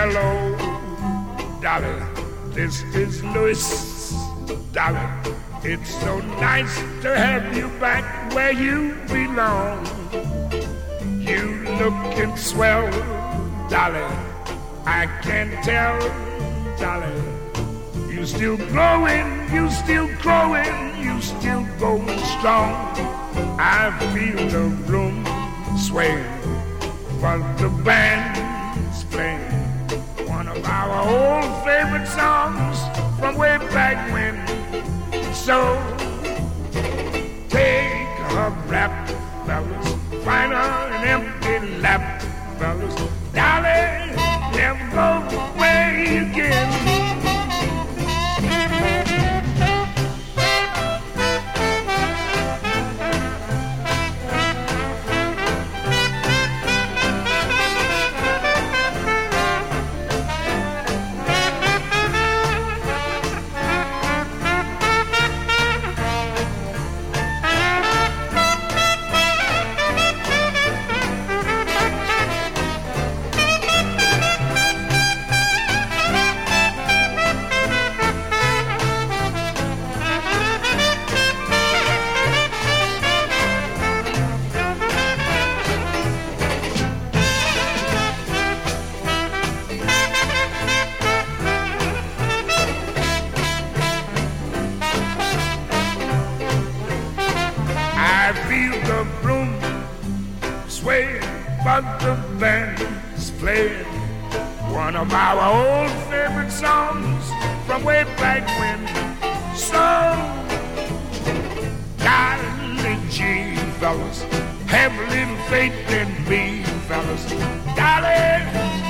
Hello, Dolly, this is Louis. Dolly, it's so nice to have you back where you belong. You looking swell, Dolly, I can tell, Dolly. You still growing, you still growing, you still going strong. I feel the room swaying, but the band's playing one of our old favorite songs from way back when. So take a rap, fellas, find her an empty lap, fellas. Dolly, never go away again. I feel the room swaying, but the band's playing one of our old favorite songs from way back when. So, golly gee, fellas, have a little faith in me, fellas. Dolly,